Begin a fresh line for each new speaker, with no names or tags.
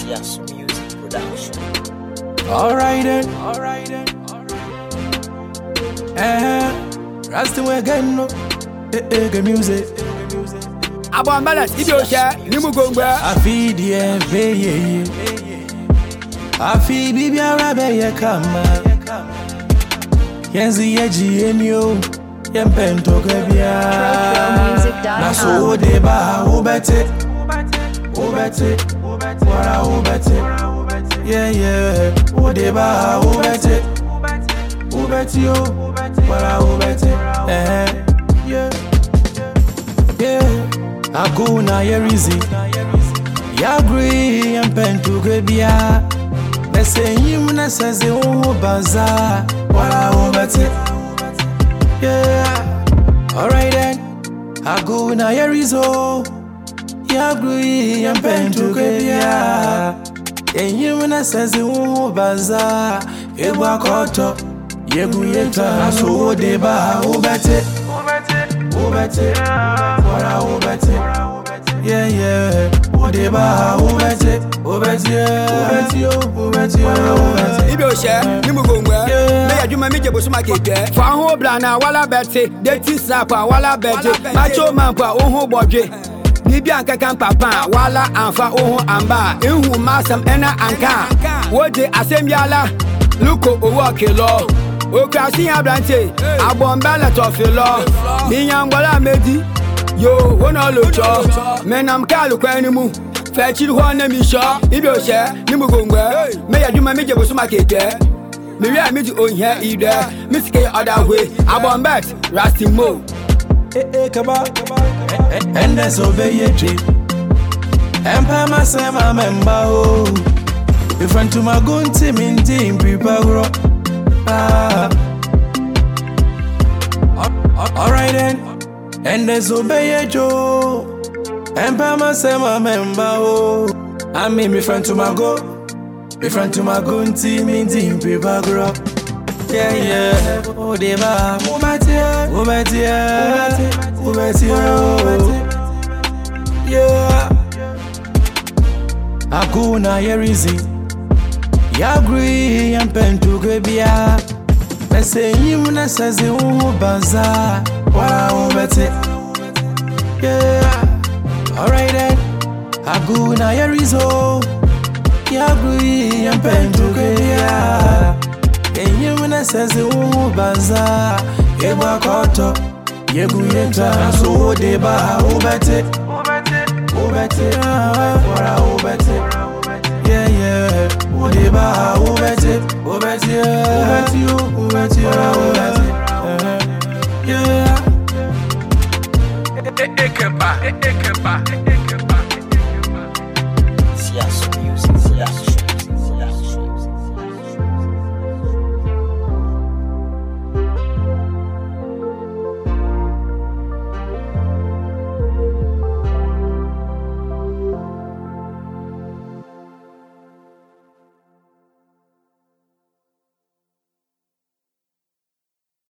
Yes, music production.
Alright then. Rastin again no. Good music.
Abon balance, if you share, you move go where
I feed ye, I feed baby arabe ye kama. Yenzi ye GNU, yempento kebia. Na so deba ubete, wara ubete. Yeah, udeba ubete, yo, wara ubete. Yeah. Aguna yerizi Yagri yempentu gebia Nese yimuna seze uhu baza Wala ubete. Yeah. Alright then. Aguna yerizo Yagri yempentu gebia Yimuna seze uhu baza Ebwa koto Yegu yeta Naso deba ubete. Wara ubete. Yeah. Udeba ubete.
if you share, you move go where may I do my media was my kid there. For who blana, wala bete, dirty snapper, wala bete, macho mampa, oho bodge. Bibianka kan papa, wala anfa oho amba, inhu masam ena anka. Woje asem yala, luko owo kelo. Okrasi abrante, abombala tofilo. Minyangwala medi, yo wona locho. Menam kalu kwanimu. Fetchi one me sure, if you share, Nimugungwa, may I do my media was my kid there. Maybe I meet you on here either, Miss K other way, Abon bet, Rusty Mo.
Kaba, and that's obey a tree. Empire myself, I remember. If I'm to my gun team in team, prepare. Alright then, and there's obey a Joe. Empire myself, I remember. I mean, me friend to my go. Me friend to my gun team in team, prepare. Yeah. Oh, deba, yeah. Aguna yerizi Yagri yempentu gebia Nese yimuna seze uhu baza Wala ubete. Yeah. Alright then. Aguna yerizo Yagri yempentu gebia Yimuna seze uhu baza Ebwa koto Yegu yeta Naso deba ubete. Wara ubete. Yeah. Udeba ubete. Yo, wara ubete. Yeah.
Ekeba.